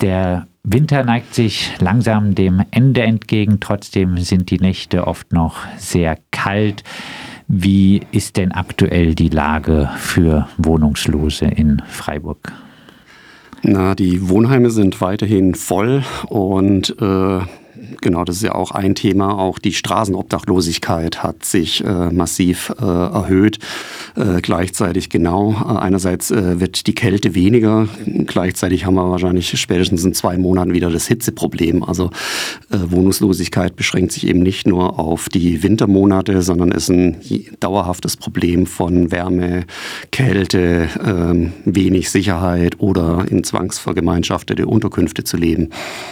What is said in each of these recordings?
Der Winter neigt sich langsam dem Ende entgegen. Trotzdem sind die Nächte oft noch sehr kalt. Wie ist denn aktuell die Lage für Wohnungslose in Freiburg? Die Wohnheime sind weiterhin voll und genau, das ist ja auch ein Thema. Auch die Straßenobdachlosigkeit hat sich massiv erhöht. Gleichzeitig einerseits wird die Kälte weniger. Gleichzeitig haben wir wahrscheinlich spätestens in 2 Monaten wieder das Hitzeproblem. Also Wohnungslosigkeit beschränkt sich eben nicht nur auf die Wintermonate, sondern ist ein dauerhaftes Problem von Wärme, Kälte, wenig Sicherheit oder in zwangsvergemeinschaftete Unterkünfte zu leben.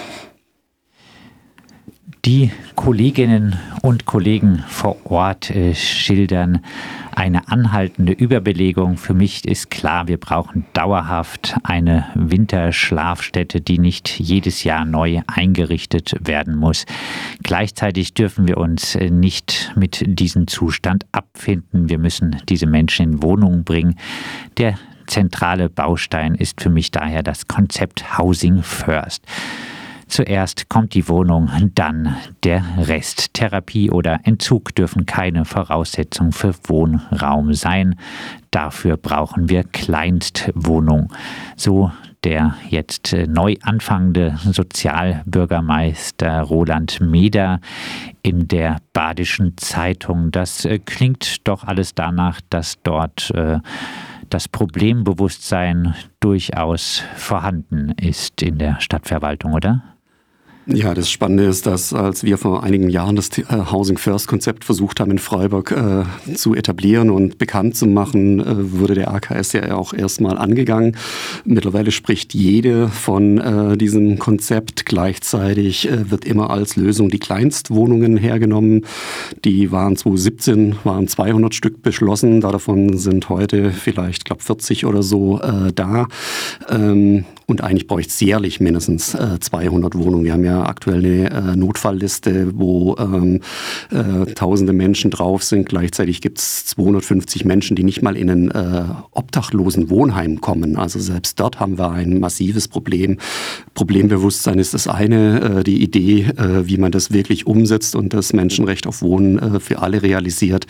Die Kolleginnen und Kollegen vor Ort schildern eine anhaltende Überbelegung. Für mich ist klar, wir brauchen dauerhaft eine Winterschlafstätte, die nicht jedes Jahr neu eingerichtet werden muss. Gleichzeitig dürfen wir uns nicht mit diesem Zustand abfinden. Wir müssen diese Menschen in Wohnungen bringen. Der zentrale Baustein ist für mich daher das Konzept Housing First. Zuerst kommt die Wohnung, dann der Rest. Therapie oder Entzug dürfen keine Voraussetzung für Wohnraum sein. Dafür brauchen wir Kleinstwohnungen. So der jetzt neu anfangende Sozialbürgermeister Roland Meder in der Badischen Zeitung. Das klingt doch alles danach, dass dort das Problembewusstsein durchaus vorhanden ist in der Stadtverwaltung, oder? Ja, das Spannende ist, dass als wir vor einigen Jahren das Housing First Konzept versucht haben in Freiburg zu etablieren und bekannt zu machen, wurde der AKS ja auch erstmal angegangen. Mittlerweile spricht jede von diesem Konzept. Gleichzeitig wird immer als Lösung die Kleinstwohnungen hergenommen. Die waren 2017, 200 Stück beschlossen. Davon sind heute vielleicht, 40 oder so da. Und eigentlich bräuchte es jährlich mindestens 200 Wohnungen. Wir haben ja aktuell eine Notfallliste, wo tausende Menschen drauf sind. Gleichzeitig gibt es 250 Menschen, die nicht mal in ein obdachlosen Wohnheim kommen. Also selbst dort haben wir ein massives Problem. Problembewusstsein ist das eine. Die Idee, wie man das wirklich umsetzt und das Menschenrecht auf Wohnen für alle realisiert,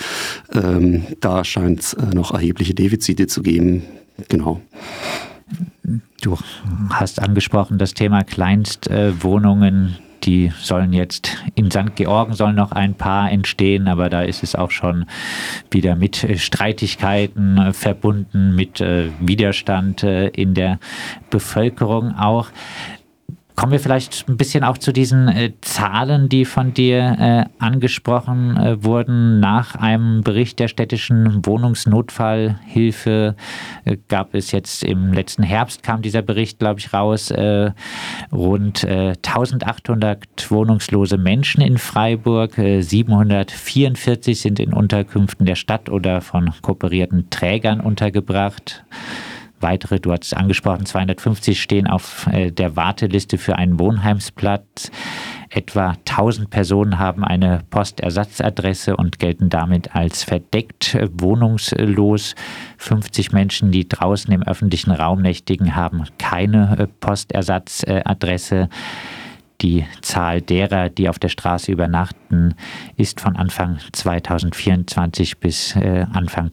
da scheint es noch erhebliche Defizite zu geben. Genau. Du hast angesprochen, das Thema Kleinstwohnungen, die sollen jetzt in St. Georgen sollen noch ein paar entstehen, aber da ist es auch schon wieder mit Streitigkeiten verbunden, mit Widerstand in der Bevölkerung auch. Kommen wir vielleicht ein bisschen auch zu diesen Zahlen, die von dir angesprochen wurden. Nach einem Bericht der städtischen Wohnungsnotfallhilfe gab es jetzt im letzten Herbst, kam dieser Bericht, glaube ich, raus, rund 1800 wohnungslose Menschen in Freiburg. 744 sind in Unterkünften der Stadt oder von kooperierten Trägern untergebracht. Weitere, du hast es angesprochen, 250 stehen auf der Warteliste für einen Wohnheimsplatz. Etwa 1000 Personen haben eine Postersatzadresse und gelten damit als verdeckt wohnungslos. 50 Menschen, die draußen im öffentlichen Raum nächtigen, haben keine Postersatzadresse. Die Zahl derer, die auf der Straße übernachten, ist von Anfang 2024 bis Anfang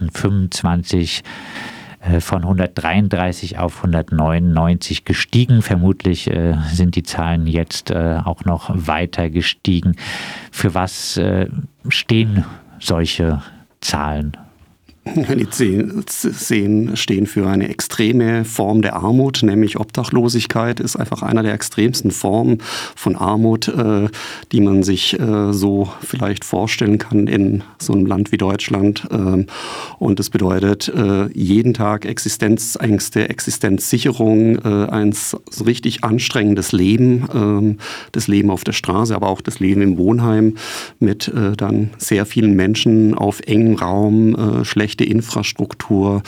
2025 von 133 auf 199 gestiegen. Vermutlich sind die Zahlen jetzt auch noch weiter gestiegen. Für was stehen solche Zahlen? Die 10 stehen für eine extreme Form der Armut, nämlich Obdachlosigkeit ist einfach einer der extremsten Formen von Armut, die man sich so vielleicht vorstellen kann in so einem Land wie Deutschland. Und das bedeutet jeden Tag Existenzängste, Existenzsicherung, ein so richtig anstrengendes Leben, das Leben auf der Straße, aber auch das Leben im Wohnheim mit dann sehr vielen Menschen auf engem Raum, schlechte Infrastruktur,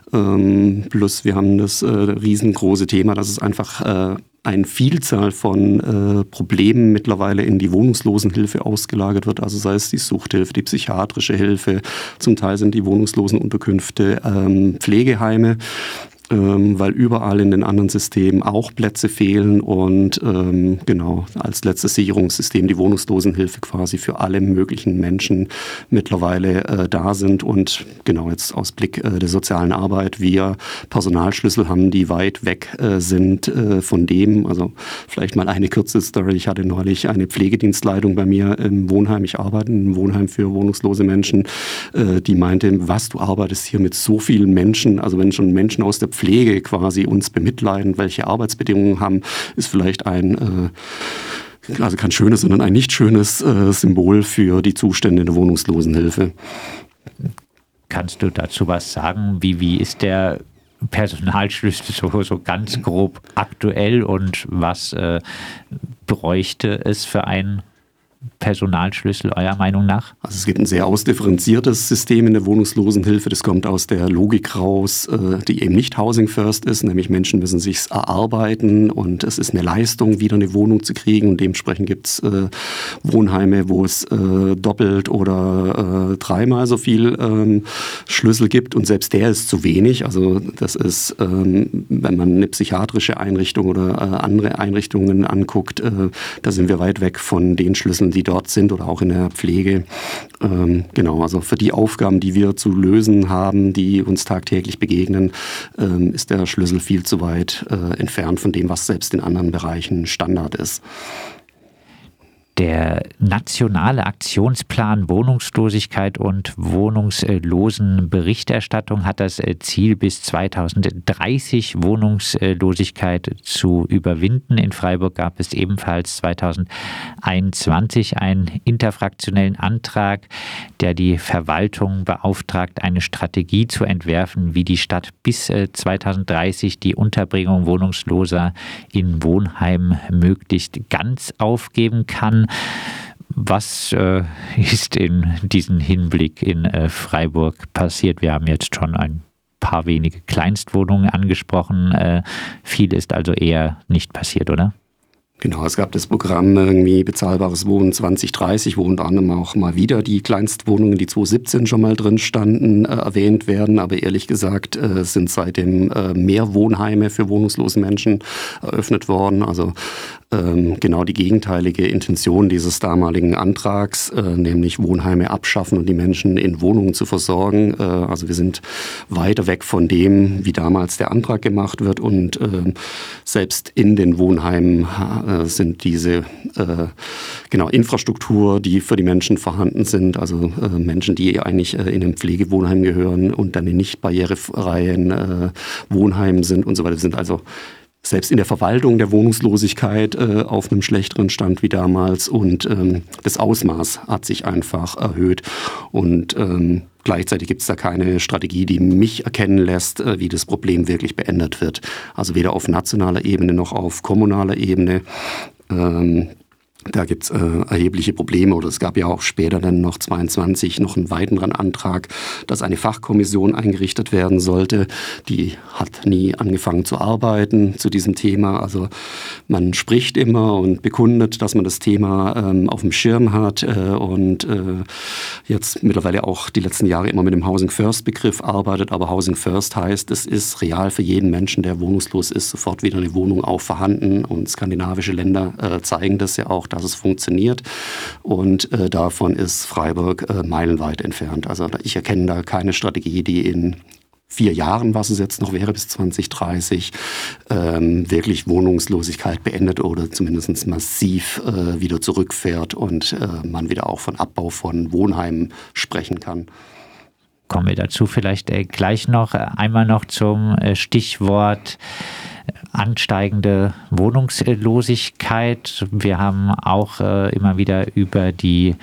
plus wir haben das riesengroße Thema, dass es einfach eine Vielzahl von Problemen mittlerweile in die Wohnungslosenhilfe ausgelagert wird, also sei es die Suchthilfe, die psychiatrische Hilfe, zum Teil sind die Wohnungslosenunterkünfte Pflegeheime. weil überall in den anderen Systemen auch Plätze fehlen und genau als letztes Sicherungssystem die Wohnungslosenhilfe quasi für alle möglichen Menschen mittlerweile da sind und genau jetzt aus Blick der sozialen Arbeit wir Personalschlüssel haben, die weit weg sind von dem, also vielleicht mal eine kurze Story, ich hatte neulich eine Pflegedienstleitung bei mir im Wohnheim, ich arbeite in einem Wohnheim für wohnungslose Menschen, die meinte, was, du arbeitest hier mit so vielen Menschen, also wenn schon Menschen aus der Pflege quasi uns bemitleiden, welche Arbeitsbedingungen haben, ist vielleicht also kein schönes, sondern ein nicht schönes Symbol für die Zustände in der Wohnungslosenhilfe. Kannst du dazu was sagen? Wie ist der Personalschlüssel so ganz grob aktuell und was bräuchte es für einen Personalschlüssel eurer Meinung nach? Also es gibt ein sehr ausdifferenziertes System in der Wohnungslosenhilfe. Das kommt aus der Logik raus, die eben nicht Housing First ist, nämlich Menschen müssen sich's erarbeiten und es ist eine Leistung, wieder eine Wohnung zu kriegen und dementsprechend gibt es Wohnheime, wo es doppelt oder dreimal so viel Schlüssel gibt und selbst der ist zu wenig. Also das ist, wenn man eine psychiatrische Einrichtung oder andere Einrichtungen anguckt, da sind wir weit weg von den Schlüsseln, die dort sind oder auch in der Pflege. Genau, also für die Aufgaben, die wir zu lösen haben, die uns tagtäglich begegnen, ist der Schlüssel viel zu weit entfernt von dem, was selbst in anderen Bereichen Standard ist. Der nationale Aktionsplan Wohnungslosigkeit und Wohnungslosenberichterstattung hat das Ziel, bis 2030 Wohnungslosigkeit zu überwinden. In Freiburg gab es ebenfalls 2021 einen interfraktionellen Antrag, der die Verwaltung beauftragt, eine Strategie zu entwerfen, wie die Stadt bis 2030 die Unterbringung Wohnungsloser in Wohnheimen möglichst ganz aufgeben kann. Was ist in diesem Hinblick in Freiburg passiert? Wir haben jetzt schon ein paar wenige Kleinstwohnungen angesprochen. Viel ist also eher nicht passiert, oder? Genau, es gab das Programm irgendwie Bezahlbares Wohnen 2030, wo unter anderem auch mal wieder die Kleinstwohnungen, die 2017 schon mal drin standen, erwähnt werden. Aber ehrlich gesagt sind seitdem mehr Wohnheime für wohnungslose Menschen eröffnet worden. Also genau die gegenteilige Intention dieses damaligen Antrags, nämlich Wohnheime abschaffen und die Menschen in Wohnungen zu versorgen. Also wir sind weiter weg von dem, wie damals der Antrag gemacht wird und selbst in den Wohnheimen sind diese Infrastruktur, die für die Menschen vorhanden sind, also Menschen, die eigentlich in einem Pflegewohnheim gehören und dann in nicht barrierefreien Wohnheimen sind und so weiter, sind also selbst in der Verwaltung der Wohnungslosigkeit auf einem schlechteren Stand wie damals und das Ausmaß hat sich einfach erhöht und gleichzeitig gibt es da keine Strategie, die mich erkennen lässt, wie das Problem wirklich beendet wird. Also weder auf nationaler Ebene noch auf kommunaler Ebene. Da gibt es erhebliche Probleme oder es gab ja auch später dann noch 22 noch einen weiteren Antrag, dass eine Fachkommission eingerichtet werden sollte. Die hat nie angefangen zu arbeiten zu diesem Thema. Also man spricht immer und bekundet, dass man das Thema auf dem Schirm hat und jetzt mittlerweile auch die letzten Jahre immer mit dem Housing First Begriff arbeitet. Aber Housing First heißt, es ist real für jeden Menschen, der wohnungslos ist, sofort wieder eine Wohnung auch vorhanden und skandinavische Länder zeigen das ja auch, dass es funktioniert und davon ist Freiburg meilenweit entfernt. Also ich erkenne da keine Strategie, die in 4 Jahren, was es jetzt noch wäre, bis 2030, wirklich Wohnungslosigkeit beendet oder zumindest massiv wieder zurückfährt und man wieder auch von Abbau von Wohnheimen sprechen kann. Kommen wir dazu vielleicht gleich noch. Einmal noch zum Stichwort ansteigende Wohnungslosigkeit. Wir haben auch immer wieder über die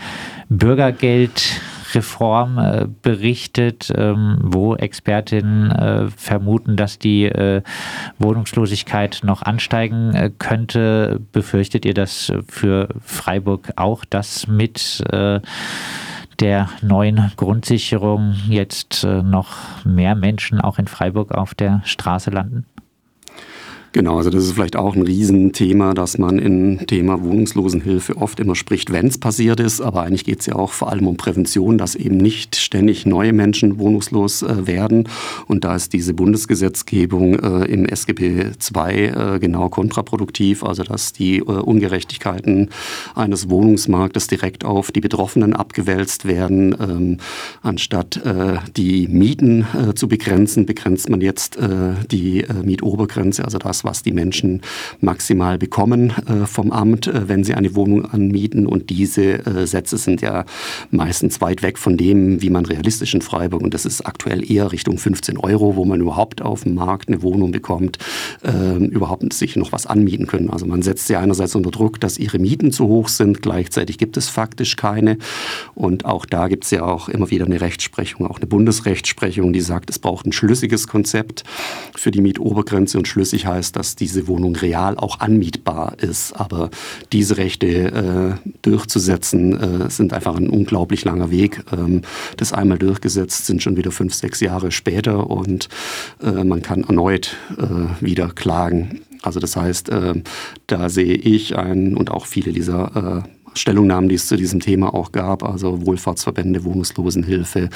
Bürgergeldreform berichtet, wo Expertinnen vermuten, dass die Wohnungslosigkeit noch ansteigen könnte. Befürchtet ihr das für Freiburg auch, dass mit der neuen Grundsicherung jetzt noch mehr Menschen auch in Freiburg auf der Straße landen? Genau, also das ist vielleicht auch ein Riesenthema, dass man im Thema Wohnungslosenhilfe oft immer spricht, wenn es passiert ist. Aber eigentlich geht es ja auch vor allem um Prävention, dass eben nicht ständig neue Menschen wohnungslos werden. Und da ist diese Bundesgesetzgebung im SGB II genau kontraproduktiv. Also dass die Ungerechtigkeiten eines Wohnungsmarktes direkt auf die Betroffenen abgewälzt werden. Anstatt die Mieten zu begrenzen, begrenzt man jetzt die Mietobergrenze, also das, was die Menschen maximal bekommen vom Amt, wenn sie eine Wohnung anmieten. Und diese Sätze sind ja meistens weit weg von dem, wie man realistisch in Freiburg, und das ist aktuell eher Richtung 15 €, wo man überhaupt auf dem Markt eine Wohnung bekommt, überhaupt sich noch was anmieten können. Also man setzt sie einerseits unter Druck, dass ihre Mieten zu hoch sind, gleichzeitig gibt es faktisch keine. Und auch da gibt es ja auch immer wieder eine Rechtsprechung, auch eine Bundesrechtsprechung, die sagt, es braucht ein schlüssiges Konzept für die Mietobergrenze, und schlüssig heißt, dass diese Wohnung real auch anmietbar ist. Aber diese Rechte durchzusetzen, sind einfach ein unglaublich langer Weg. Das einmal durchgesetzt sind schon wieder 5, 6 Jahre später, und man kann erneut wieder klagen. Also das heißt, da sehe ich und auch viele dieser Stellungnahmen, die es zu diesem Thema auch gab, also Wohlfahrtsverbände, Wohnungslosenhilfe,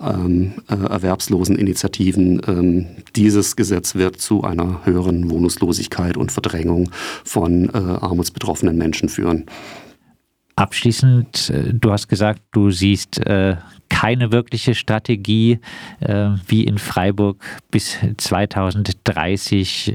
Erwerbsloseninitiativen. Dieses Gesetz wird zu einer höheren Wohnungslosigkeit und Verdrängung von armutsbetroffenen Menschen führen. Abschließend, du hast gesagt, du siehst keine wirkliche Strategie, wie in Freiburg bis 2030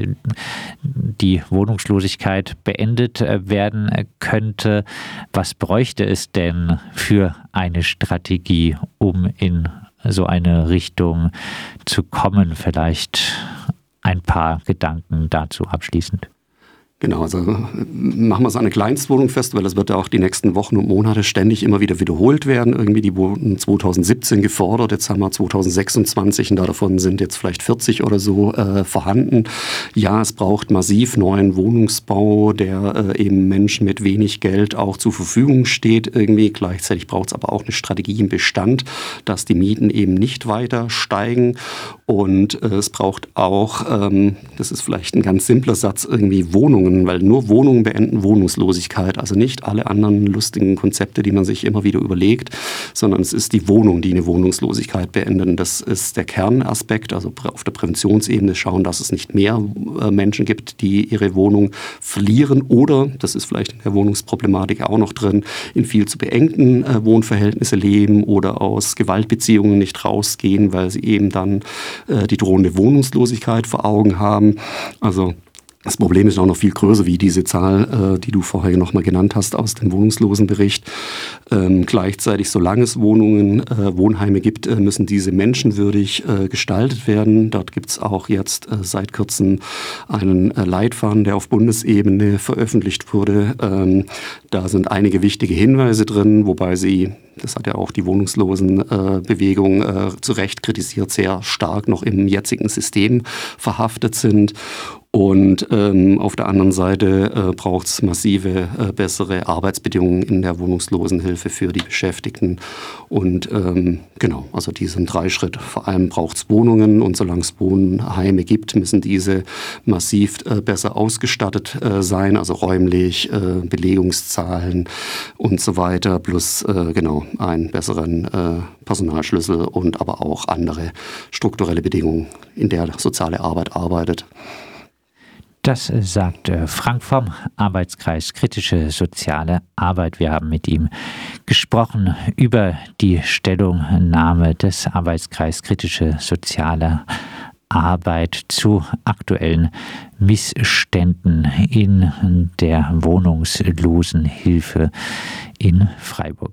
die Wohnungslosigkeit beendet werden könnte. Was bräuchte es denn für eine Strategie, um in so eine Richtung zu kommen? Vielleicht ein paar Gedanken dazu abschließend. Genau, also machen wir es an eine Kleinstwohnung fest, weil das wird ja auch die nächsten Wochen und Monate ständig immer wieder wiederholt werden. Irgendwie, die wurden 2017 gefordert, jetzt haben wir 2026 und davon sind jetzt vielleicht 40 oder so vorhanden. Ja, es braucht massiv neuen Wohnungsbau, der eben Menschen mit wenig Geld auch zur Verfügung steht. Irgendwie gleichzeitig braucht es aber auch eine Strategie im Bestand, dass die Mieten eben nicht weiter steigen. Und es braucht auch, das ist vielleicht ein ganz simpler Satz, irgendwie Wohnungen, weil nur Wohnungen beenden Wohnungslosigkeit. Also nicht alle anderen lustigen Konzepte, die man sich immer wieder überlegt, sondern es ist die Wohnung, die eine Wohnungslosigkeit beenden. Das ist der Kernaspekt, also auf der Präventionsebene schauen, dass es nicht mehr Menschen gibt, die ihre Wohnung verlieren oder, das ist vielleicht in der Wohnungsproblematik auch noch drin, in viel zu beengten Wohnverhältnisse leben oder aus Gewaltbeziehungen nicht rausgehen, weil sie eben dann die drohende Wohnungslosigkeit vor Augen haben. Also das Problem ist auch noch viel größer wie diese Zahl, die du vorher noch mal genannt hast aus dem Wohnungslosenbericht. Gleichzeitig, solange es Wohnheime gibt, müssen diese menschenwürdig gestaltet werden. Dort gibt es auch jetzt seit kurzem einen Leitfaden, der auf Bundesebene veröffentlicht wurde. Da sind einige wichtige Hinweise drin, wobei sie, das hat ja auch die Wohnungslosenbewegung zu Recht kritisiert, sehr stark noch im jetzigen System verhaftet sind. Und auf der anderen Seite braucht es massive, bessere Arbeitsbedingungen in der Wohnungslosenhilfe für die Beschäftigten. Und genau, also diesen 3 Schritte. Vor allem braucht es Wohnungen, und solange es Wohnheime gibt, müssen diese massiv besser ausgestattet sein, also räumlich, Belegungszahlen und so weiter, plus genau einen besseren Personalschlüssel und aber auch andere strukturelle Bedingungen, in der soziale Arbeit arbeitet. Das sagt Frank vom Arbeitskreis Kritische Soziale Arbeit. Wir haben mit ihm gesprochen über die Stellungnahme des Arbeitskreis Kritische Soziale Arbeit zu aktuellen Missständen in der Wohnungslosenhilfe in Freiburg.